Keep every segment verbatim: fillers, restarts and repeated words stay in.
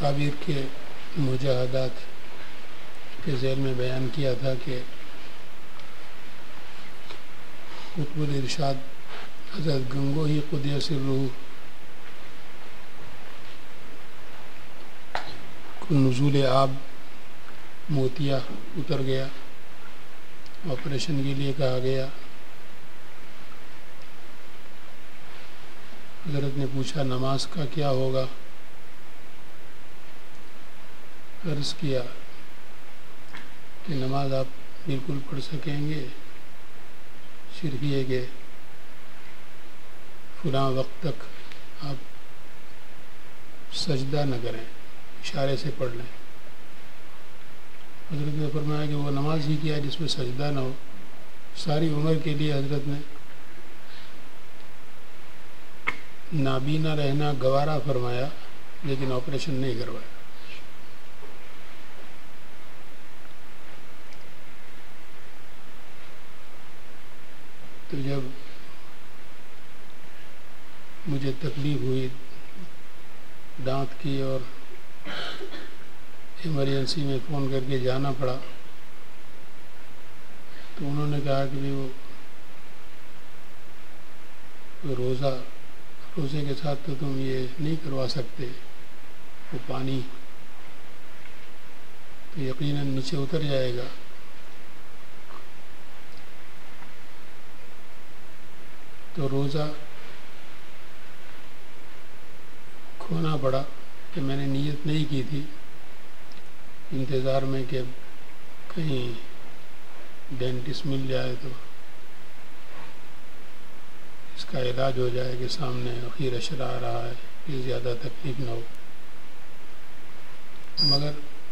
اکابر کے مجاہدات کے ذیل میں بیان کیا تھا کہ قطب الارشاد حضرت گنگوہی قدس سرہ کو نزول آب موتیا اتر گیا، آپریشن کے لیے کہا گیا۔ حضرت نے پوچھا نماز کا کیا ہوگا؟ عرض کیا کہ نماز آپ بالکل پڑھ سکیں گے، صرف یہ کہ فلاں وقت تک آپ سجدہ نہ کریں، اشارے سے پڑھ لیں۔ حضرت نے فرمایا کہ وہ نماز ہی کیا جس میں سجدہ نہ ہو۔ ساری عمر کے لیے حضرت نے نابینا رہنا گوارا فرمایا، لیکن آپریشن نہیں کروایا۔ تو جب مجھے تکلیف ہوئی دانت کی اور ایمرجنسی میں فون کر کے جانا پڑا، تو انہوں نے کہا کہ وہ روزہ روزے کے ساتھ تو تم یہ نہیں کروا سکتے، وہ پانی تو یقیناً نیچے اتر جائے گا۔ تو روزہ کھونا پڑا کہ میں نے نیت نہیں کی تھی، انتظار میں کہ کہیں ڈینٹسٹ مل جائے تو اس کا علاج ہو جائے کہ سامنے اخیر اشر آ رہا ہے کہ زیادہ تکلیف نہ ہو۔ مگر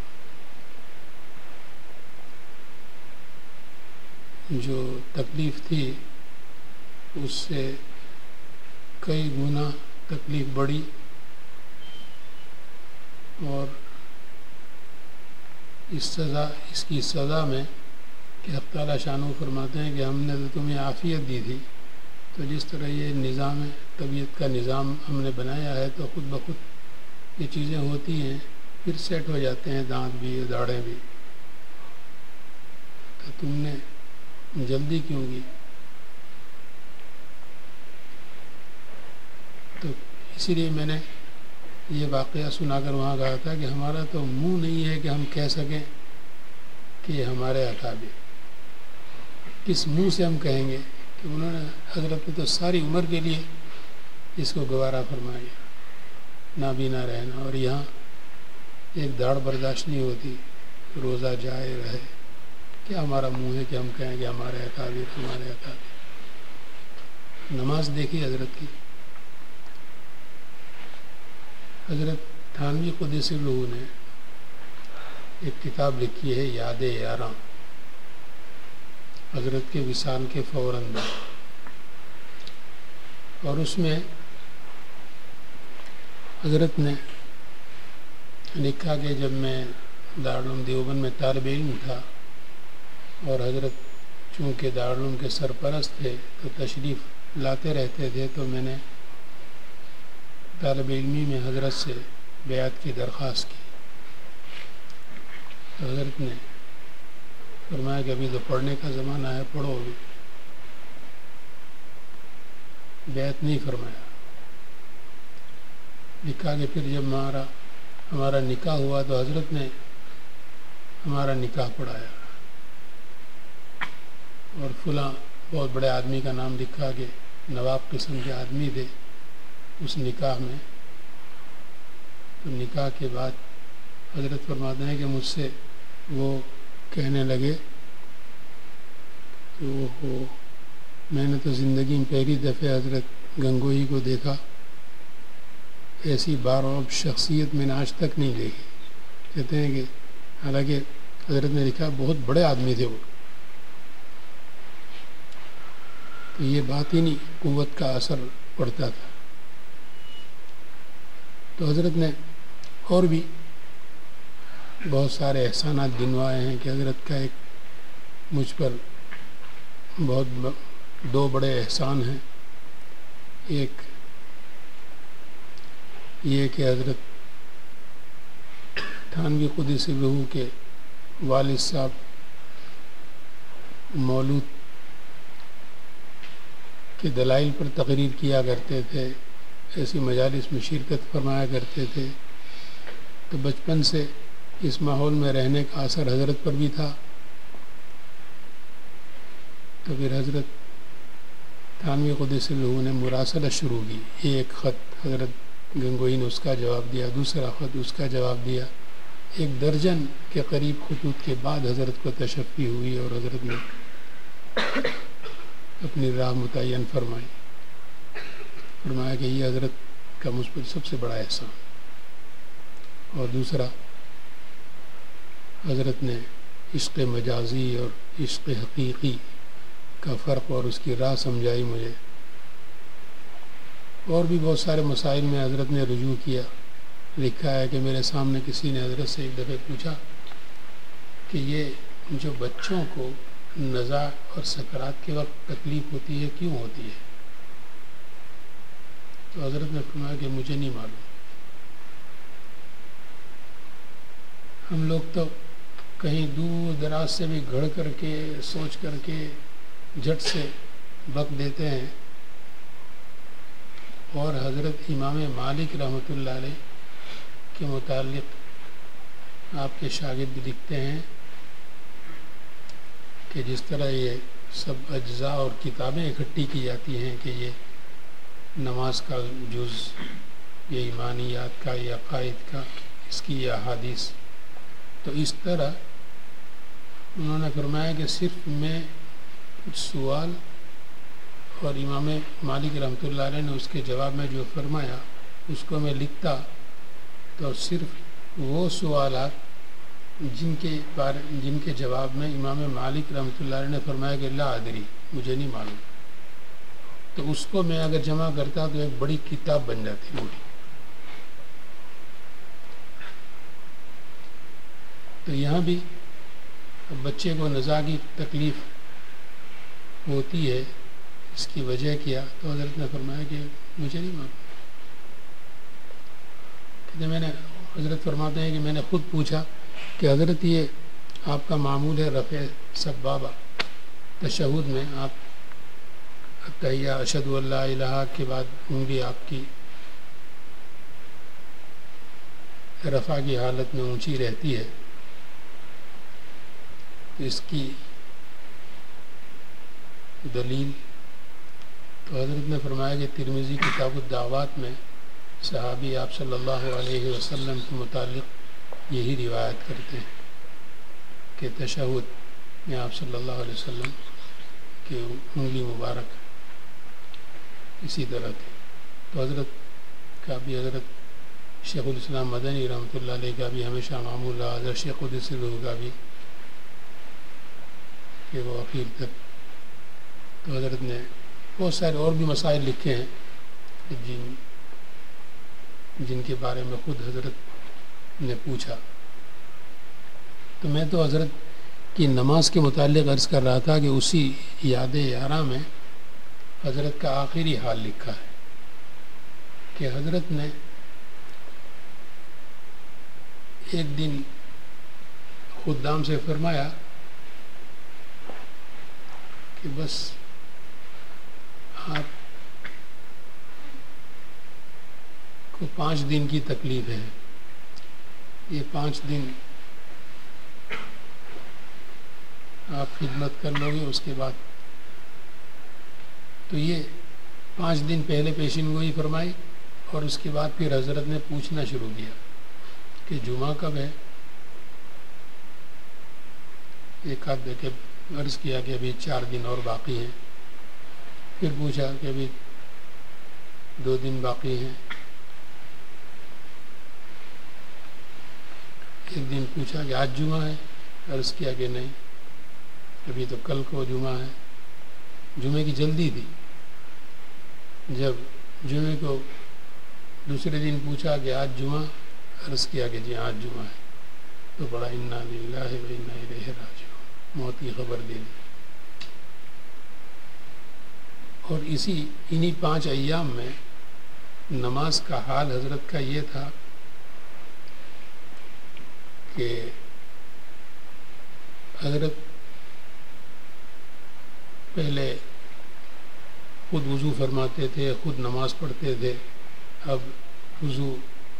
جو تکلیف تھی اس سے کئی گنا تکلیف بڑھی، اور اس سزا اس کی سزا میں کہ حق تعالیٰ شانہ فرماتے ہیں کہ ہم نے تو تمہیں عافیت دی تھی، تو جس طرح یہ نظام طبیعت کا نظام ہم نے بنایا ہے تو خود بخود یہ چیزیں ہوتی ہیں، پھر سیٹ ہو جاتے ہیں دانت بھی داڑھیں بھی، تو تم نے جلدی کیوں کی؟ تو اسی لیے میں نے یہ واقعہ سنا کر وہاں کہا تھا کہ ہمارا تو منہ نہیں ہے کہ ہم کہہ سکیں کہ یہ ہمارے اکابر، کس منہ سے ہم کہیں گے کہ انہوں نے حضرت نے تو ساری عمر کے لیے اس کو گوارا فرمایا، نابینا رہنا، اور یہاں ایک داڑھ برداشت نہیں ہوتی، روزہ جائے رہے، کیا ہمارا منہ ہے کہ ہم کہیں کہ ہمارے اکابر ہمارے اکابر۔ نماز دیکھی حضرت کی، حضرت تھانوی قدس سرہ نے ایک کتاب لکھی ہے یاد یاراں، حضرت کے وصال کے فوراً بعد، اور اس میں حضرت نے لکھا کہ جب میں دارالعلوم دیوبند میں طالب علم تھا اور حضرت چونکہ دارالعلوم کے سرپرست تھے تو تشریف لاتے رہتے تھے، تو میں نے طالب علمی میں حضرت سے بیعت کی درخواست کی، تو حضرت نے فرمایا کہ ابھی تو پڑھنے کا زمانہ ہے، پڑھو، ابھی بیعت نہیں فرمایا۔ لکھا کہ پھر جب ہمارا ہمارا نکاح ہوا تو حضرت نے ہمارا نکاح پڑھایا، اور فلاں بہت بڑے آدمی کا نام لکھا کہ نواب قسم کے آدمی تھے اس نکاح میں۔ تو نکاح کے بعد حضرت فرماتے ہیں کہ مجھ سے وہ کہنے لگے کہ وہ ہو میں نے تو زندگی میں پہلی دفعہ حضرت گنگوہی کو دیکھا، ایسی بارعب شخصیت میں نے آج تک نہیں دیکھی۔ کہتے ہیں کہ حالانکہ حضرت نے لکھا بہت بڑے آدمی تھے وہ، تو یہ باطنی قوت کا اثر پڑتا تھا۔ تو حضرت نے اور بھی بہت سارے احسانات گنوائے ہیں کہ حضرت کا ایک مجھ پر بہت دو بڑے احسان ہیں۔ ایک یہ کہ حضرت تھانوی قدس روح کے والد صاحب مولود کے دلائل پر تقریر کیا کرتے تھے، ایسی مجالس میں شرکت فرمایا کرتے تھے، تو بچپن سے اس ماحول میں رہنے کا اثر حضرت پر بھی تھا۔ تو پھر حضرت تھانوی قدس روح نے مراسلہ شروع کی، ایک خط حضرت گنگوئی نے اس کا جواب دیا، دوسرا خط اس کا جواب دیا، ایک درجن کے قریب خطوط کے بعد حضرت کو تشفی ہوئی اور حضرت نے اپنی راہ متعین فرمائی فرمایا کہ یہ حضرت کا مجھ پر سب سے بڑا احسان۔ اور دوسرا، حضرت نے عشق مجازی اور عشق حقیقی کا فرق اور اس کی راہ سمجھائی مجھے۔ اور بھی بہت سارے مسائل میں حضرت نے رجوع کیا۔ لکھا ہے کہ میرے سامنے کسی نے حضرت سے ایک دفعہ پوچھا کہ یہ جو بچوں کو نزاع اور سکرات کے وقت تکلیف ہوتی ہے کیوں ہوتی ہے؟ تو حضرت نے فرمایا کہ مجھے نہیں معلوم، ہم لوگ تو کہیں دور دراز سے بھی گھڑ کر کے سوچ کر کے جھٹ سے بک دیتے ہیں، اور حضرت امام مالک رحمۃ اللہ علیہ کے متعلق آپ کے شاگرد لکھتے ہیں کہ جس طرح یہ سب اجزاء اور کتابیں اکٹھی کی جاتی ہیں کہ یہ نماز کا جز، یہ ایمانیات کا، یہ عقائد کا، اس کی یہ احادیث، تو اس طرح انہوں نے فرمایا کہ صرف میں کچھ سوال اور امام مالک رحمۃ اللہ علیہ نے اس کے جواب میں جو فرمایا اس کو میں لکھتا تو صرف وہ سوالات جن کے بارے جن کے جواب میں امام مالک رحمۃ اللہ علیہ نے فرمایا کہ لا ادری، مجھے نہیں معلوم، تو اس کو میں اگر جمع کرتا تو ایک بڑی کتاب بن جاتی ہوگی۔ تو یہاں بھی بچے کو نزاع کی تکلیف ہوتی ہے، اس کی وجہ کیا؟ تو حضرت نے فرمایا کہ مجھے نہیں معلوم۔ کہ میں نے حضرت فرماتے ہیں کہ میں نے خود پوچھا کہ حضرت یہ آپ کا معمول ہے رفع سبابہ، تشہد میں آپ تحیہ اشہد ان لا الہ کے بعد انگلی آپ کی رفع کی حالت میں اونچی رہتی ہے، اس کی دلیل؟ تو حضرت نے فرمایا کہ ترمذی کتاب الدعوات میں صحابی آپ صلی اللہ علیہ وسلم کے متعلق یہی روایت کرتے ہیں کہ تشہد میں آپ صلی اللہ علیہ وسلم کی انگلی مبارک اسی طرح تھی۔ تو حضرت کا بھی، حضرت شیخ الاسلام مدنی رحمۃ اللہ علیہ کا بھی ہمیشہ معمول رہا، حضرت شیخ قدس روح کا بھی، کہ وہ اخیر تک۔ تو حضرت نے بہت سارے اور بھی مسائل لکھے ہیں جن جن کے بارے میں خود حضرت نے پوچھا۔ تو میں تو حضرت کی نماز کے متعلق عرض کر رہا تھا کہ اسی یاد یاراں میں حضرت کا آخری حال لکھا ہے کہ حضرت نے ایک دن خدام سے فرمایا کہ بس آپ کو پانچ دن کی تکلیف ہے، یہ پانچ دن آپ خدمت کر لو گے، اس کے بعد تو یہ پانچ دن پہلے پیشین گوئی فرمائی، اور اس کے بعد پھر حضرت نے پوچھنا شروع کیا کہ جمعہ کب ہے؟ ایک ہاتھ دے کے عرض کیا کہ ابھی چار دن اور باقی ہیں، پھر پوچھا کہ ابھی دو دن باقی ہیں، ایک دن پوچھا کہ آج جمعہ ہے؟ عرض کیا کہ نہیں، ابھی تو کل کو جمعہ ہے۔ جمعے کی جلدی تھی۔ جب جمعے کو دوسرے دن پوچھا کہ آج جمعہ؟ عرض کیا کہ جی آج جمعہ ہے، تو بڑا انا للہ و انا الیہ راجعون، موت کی خبر دے دی۔ اور اسی انہی پانچ ایام میں نماز کا حال حضرت کا یہ تھا کہ حضرت پہلے خود وضو فرماتے تھے، خود نماز پڑھتے تھے، اب وضو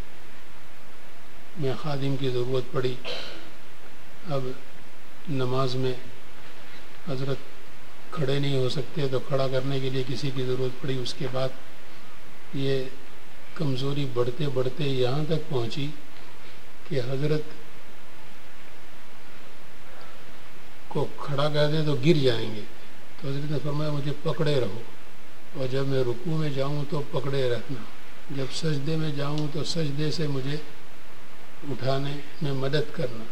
میں خادم کی ضرورت پڑی، اب نماز میں حضرت کھڑے نہیں ہو سکتے تو کھڑا کرنے کے لیے کسی کی ضرورت پڑی۔ اس کے بعد یہ کمزوری بڑھتے بڑھتے یہاں تک پہنچی کہ حضرت کو کھڑا کر دیں تو گر جائیں گے، تو حضرت نے فرمایا مجھے پکڑے رہو، اور جب میں رکوع میں جاؤں تو پکڑے رکھنا، جب سجدے میں جاؤں تو سجدے سے مجھے اٹھانے میں مدد کرنا۔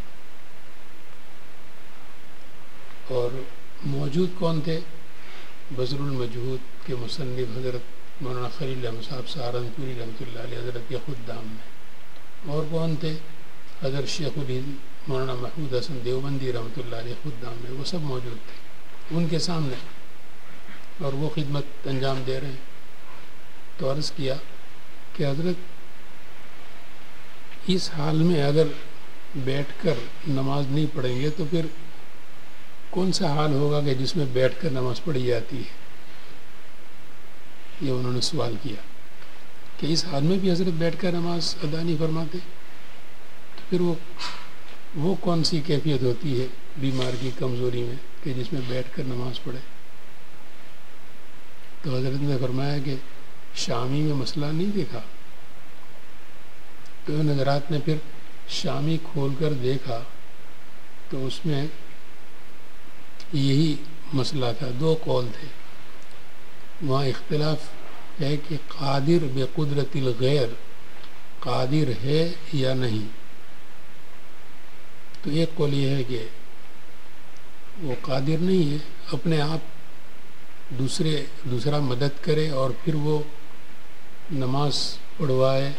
اور موجود کون تھے؟ بذر المجہود کے مصنف حضرت مولانا خلیل احمد صاحب سہارنپوری رحمۃ اللہ علیہ، حضرت کے خدام میں۔ اور کون تھے؟ حضرت شیخ الہند مولانا محمود حسن دیوبندی رحمۃ اللہ علیہ خدام میں، وہ سب موجود تھے ان کے سامنے، اور وہ خدمت انجام دے رہے ہیں۔ تو عرض کیا کہ حضرت اس حال میں اگر بیٹھ کر نماز نہیں پڑھیں گے تو پھر کون سا حال ہوگا کہ جس میں بیٹھ کر نماز پڑھی جاتی ہے؟ یہ انہوں نے سوال کیا کہ اس حال میں بھی حضرت بیٹھ کر نماز ادا نہیں فرماتے، تو پھر وہ وہ کون سی کیفیت ہوتی ہے بیمار کی کمزوری میں کہ جس میں بیٹھ کر نماز پڑھے؟ تو حضرت نے فرمایا کہ شامی میں مسئلہ نہیں دیکھا؟ تو ان حضرات نے پھر شامی کھول کر دیکھا تو اس میں یہی مسئلہ تھا، دو قول تھے وہاں۔ اختلاف ہے کہ قادر بقدرت الغیر قادر ہے یا نہیں۔ تو ایک قول یہ ہے کہ وہ قادر نہیں ہے، اپنے آپ دوسرے دوسرا مدد کرے اور پھر وہ نماز پڑھوائے،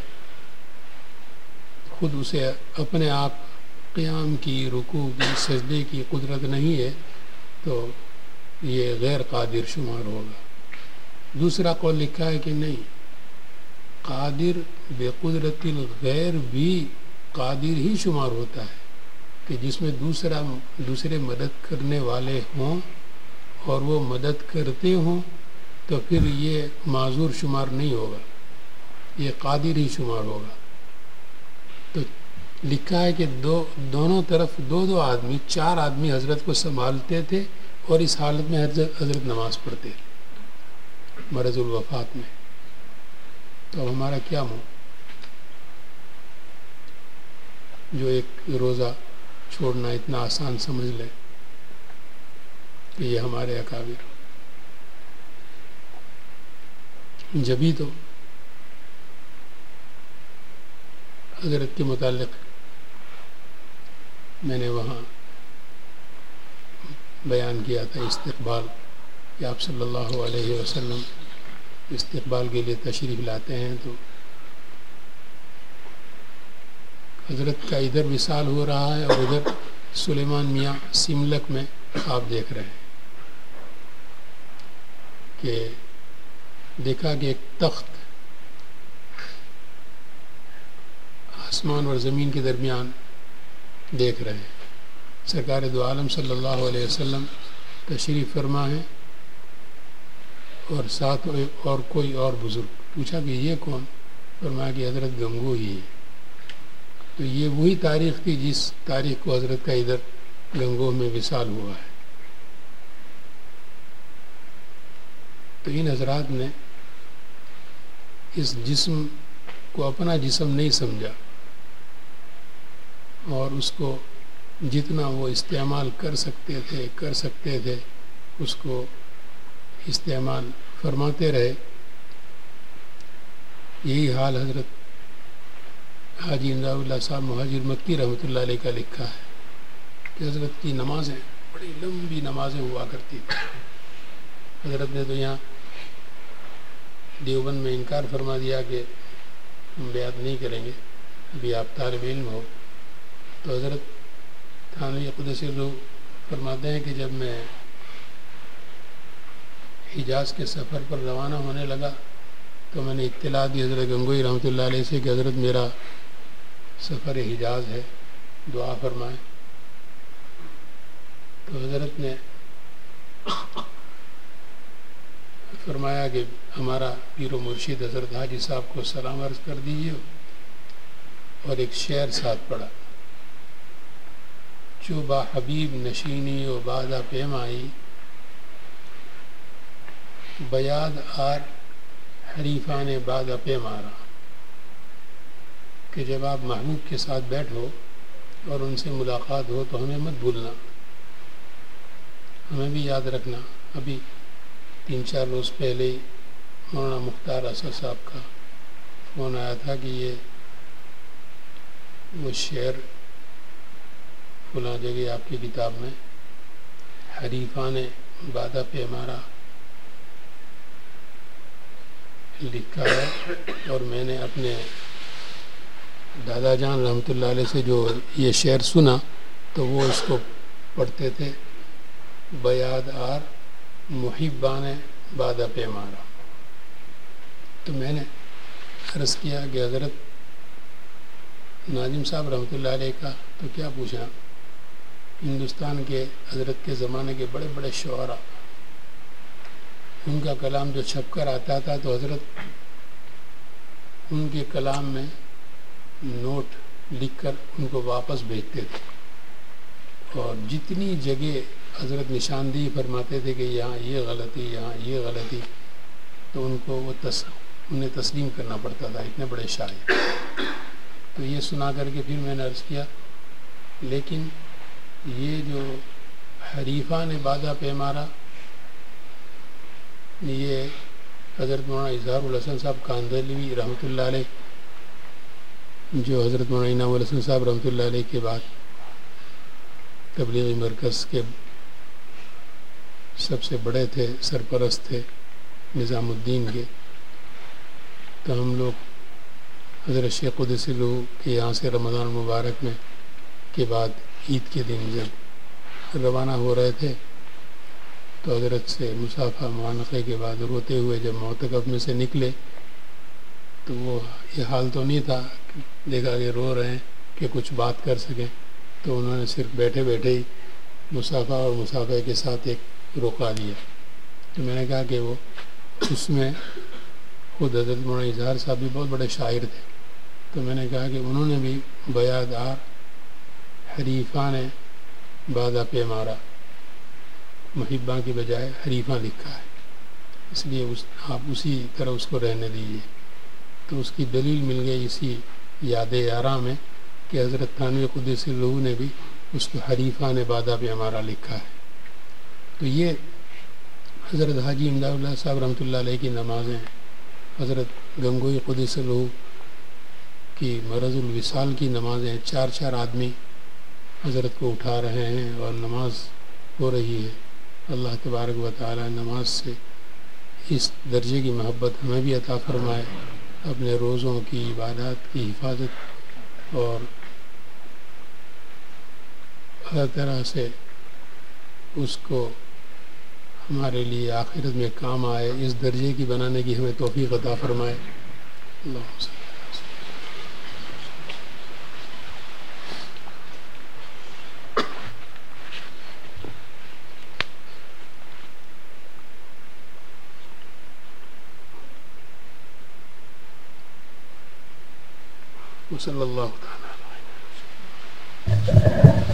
خود اسے اپنے آپ قیام کی، رکوع کی، سجدے کی قدرت نہیں ہے تو یہ غیر قادر شمار ہوگا۔ دوسرا قول لکھا ہے کہ نہیں، قادر بقدرت الغیر بھی قادر ہی شمار ہوتا ہے، کہ جس میں دوسرا دوسرے مدد کرنے والے ہوں اور وہ مدد کرتے ہوں تو پھر یہ معذور شمار نہیں ہوگا، یہ قادر ہی شمار ہوگا۔ تو لکھا ہے کہ دو دونوں طرف دو دو آدمی چار آدمی حضرت کو سنبھالتے تھے اور اس حالت میں حضرت حضرت نماز پڑھتے مرض الوفات میں۔ تو اب ہمارا کیا منہ؟ جو ایک روزہ چھوڑنا اتنا آسان سمجھ لے کہ یہ ہمارے اکابر، جبھی تو حضرت کے متعلق میں نے وہاں بیان کیا تھا استقبال، کہ آپ صلی اللہ علیہ وسلم استقبال کے لیے تشریف لاتے ہیں تو حضرت کا ادھر وصال ہو رہا ہے اور ادھر سلیمان میاں سملک میں آپ دیکھ رہے ہیں کہ دیکھا کہ ایک تخت آسمان اور زمین کے درمیان دیکھ رہے ہیں، سرکار دو عالم صلی اللہ علیہ وسلم تشریف فرما ہے اور ساتھ اور کوئی اور بزرگ۔ پوچھا کہ یہ کون؟ فرمایا کہ حضرت گنگو ہی ہے۔ تو یہ وہی تاریخ تھی جس تاریخ کو حضرت کا ادھر گنگوہ میں وصال ہوا ہے۔ تو ان حضرات نے اس جسم کو اپنا جسم نہیں سمجھا اور اس کو جتنا وہ استعمال کر سکتے تھے کر سکتے تھے اس کو استعمال فرماتے رہے۔ یہی حال حضرت حاجی انذار اللہ صاحب مہاجر مکی رحمۃ اللہ علیہ کا لکھا ہے کہ حضرت کی نمازیں بڑی لمبی نمازیں ہوا کرتی تھی۔ حضرت نے تو یہاں دیوبند میں انکار فرما دیا کہ ہم بیعت نہیں کریں گے، ابھی آپ طالب علم ہو۔ تو حضرت تھانوی قدس روح فرماتے ہیں کہ جب میں حجاز کے سفر پر روانہ ہونے لگا تو میں نے اطلاع دی حضرت گنگوئی رحمۃ اللہ علیہ سے کہ حضرت میرا سفر حجاز ہے دعا فرمائیں. تو حضرت نے فرمایا کہ ہمارا پیر و مرشد حضرت حاجی صاحب کو سلام عرض کر دیجیے اور ایک شعر ساتھ پڑھا. جو با حبیب نشینی و بادہ پیمائی بیاد آر حریفان بادہ پیمارا. کہ جب آپ محبوب کے ساتھ بیٹھو اور ان سے ملاقات ہو تو ہمیں مت بھولنا، ہمیں بھی یاد رکھنا. ابھی تین چار روز پہلے ہی مولانا مختار اسد صاحب کا فون آیا تھا کہ یہ وہ شعر فلاں جگہ آپ کی کتاب میں حریفان بادہ پیمارا لکھا ہے، اور میں نے اپنے دادا جان رحمۃ اللہ علیہ سے جو یہ شعر سنا تو وہ اس کو پڑھتے تھے، بیاد آر محبان بادہ پیمارا. تو میں نے عرض کیا کہ حضرت ناظم صاحب رحمۃ اللہ علیہ کا تو کیا پوچھا، ہندوستان کے حضرت کے زمانے کے بڑے بڑے شعراء، ان کا کلام جو چھپ کر آتا تھا تو حضرت ان کے کلام میں نوٹ لکھ کر ان کو واپس بھیجتے تھے، اور جتنی جگہ حضرت نشاندہی فرماتے تھے کہ یہاں یہ غلطی یہاں یہ غلطی تو ان کو وہ تس انہیں تسلیم کرنا پڑتا تھا، اتنے بڑے شاعر. تو یہ سنا کر کے پھر میں نے عرض کیا لیکن یہ جو حریفان بادہ پیمارا یہ حضرت مولانا اظہار الحسن صاحب کاندھلوی رحمۃ اللہ علیہ، جو حضرت مولانا انعام الحسن صاحب رحمۃ اللہ علیہ کے بعد تبلیغی مرکز کے سب سے بڑے تھے، سرپرست تھے نظام الدین کے. تو ہم لوگ حضرت شیخ قدس روح کے یہاں سے رمضان المبارک میں کے بعد عید کے دن جب روانہ ہو رہے تھے تو حضرت سے مصافحہ معانقے کے بعد روتے ہوئے جب معتکف میں سے نکلے تو وہ یہ حال تو نہیں تھا، دیکھا کہ رو رہے ہیں کہ کچھ بات کر سکیں، تو انہوں نے صرف بیٹھے بیٹھے ہی مصافحہ اور مصافحے کے ساتھ ایک روکا لیا. تو میں نے کہا کہ وہ اس میں خود حضرت مولانا اظہار صاحب بھی بہت بڑے شاعر تھے، تو میں نے کہا کہ انہوں نے بھی بیاد آر حریفان بادہ پیمارا محباں کی بجائے حریفاں لکھا ہے، اس لیے اس آپ اسی طرح اس کو رہنے دیجیے. تو اس کی دلیل مل گئی اسی یاد یاراں میں کہ حضرت تھانوی قدس روح نے بھی اس کو حریفان بادہ پیمارا لکھا ہے. تو یہ حضرت حاجی امداد اللہ صاحب رحمۃ اللہ علیہ کی نمازیں، حضرت گنگوئی قدس روح کی مرض الوصال کی نمازیں، چار چار آدمی حضرت کو اٹھا رہے ہیں اور نماز ہو رہی ہے. اللہ تبارک و تعالی نماز سے اس درجے کی محبت ہمیں بھی عطا فرمائے، اپنے روزوں کی عبادات کی حفاظت اور ہر طرح سے اس کو ہمارے لیے آخرت میں کام آئے، اس درجے کی بنانے کی ہمیں توفیق عطا فرمائے. اللہم صلی وصلی اللہ تعالی علیہ وسلم.